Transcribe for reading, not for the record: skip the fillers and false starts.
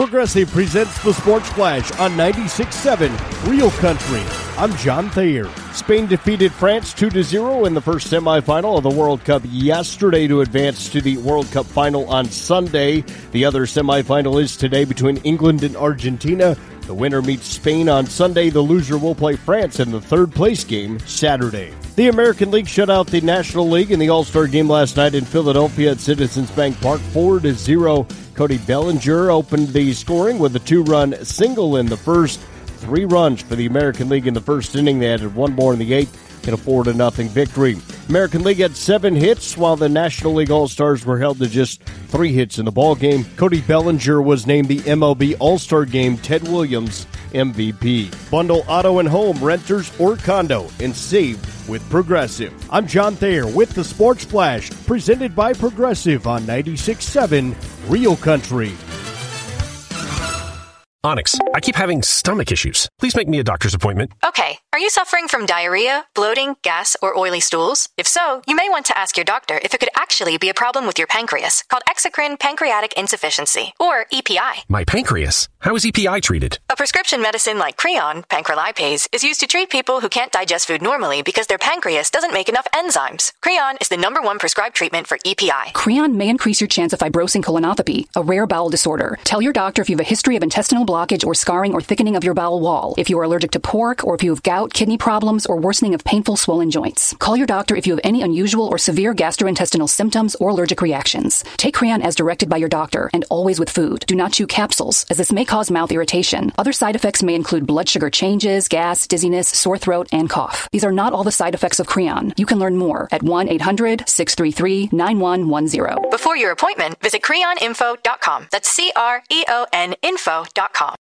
Progressive presents the Sports Flash on 96.7 Real Country. I'm John Thayer. Spain defeated France 2-0 in the first semifinal of the World Cup yesterday to advance to the World Cup final on Sunday. The other semifinal is today between England and Argentina. The winner meets Spain on Sunday. The loser will play France in the third-place game Saturday. The American League shut out the National League in the All-Star game last night in Philadelphia at Citizens Bank Park 4-0. Cody Bellinger opened the scoring with a 2-run single in the first. 3 runs for the American League in the first inning. They added 1 more in the 8th in a 4-0 victory. American League had 7 hits, while the National League All-Stars were held to just 3 hits in the ballgame. Cody Bellinger was named the MLB All-Star Game Ted Williams MVP. Bundle auto and home, renters, or condo, and save with Progressive. I'm John Thayer with the Sports Flash, presented by Progressive on 96.7 Real Country. Onyx, I keep having stomach issues. Please make me a doctor's appointment. Okay. Are you suffering from diarrhea, bloating, gas, or oily stools? If so, you may want to ask your doctor if it could actually be a problem with your pancreas, called exocrine pancreatic insufficiency, or EPI. My pancreas? How is EPI treated? A prescription medicine like Creon, pancrelipase, is used to treat people who can't digest food normally because their pancreas doesn't make enough enzymes. Creon is the #1 prescribed treatment for EPI. Creon may increase your chance of fibrosing colonopathy, a rare bowel disorder. Tell your doctor if you have a history of intestinal blockage or scarring or thickening of your bowel wall, if you are allergic to pork, or if you have gout, kidney problems, or worsening of painful swollen joints. Call your doctor if you have any unusual or severe gastrointestinal symptoms or allergic reactions. Take Creon as directed by your doctor, and always with food. Do not chew capsules, as this may cause mouth irritation. Other side effects may include blood sugar changes, gas, dizziness, sore throat, and cough. These are not all the side effects of Creon. You can learn more at 1-800-633-9110. Before your appointment, visit creoninfo.com. That's CREON info.com.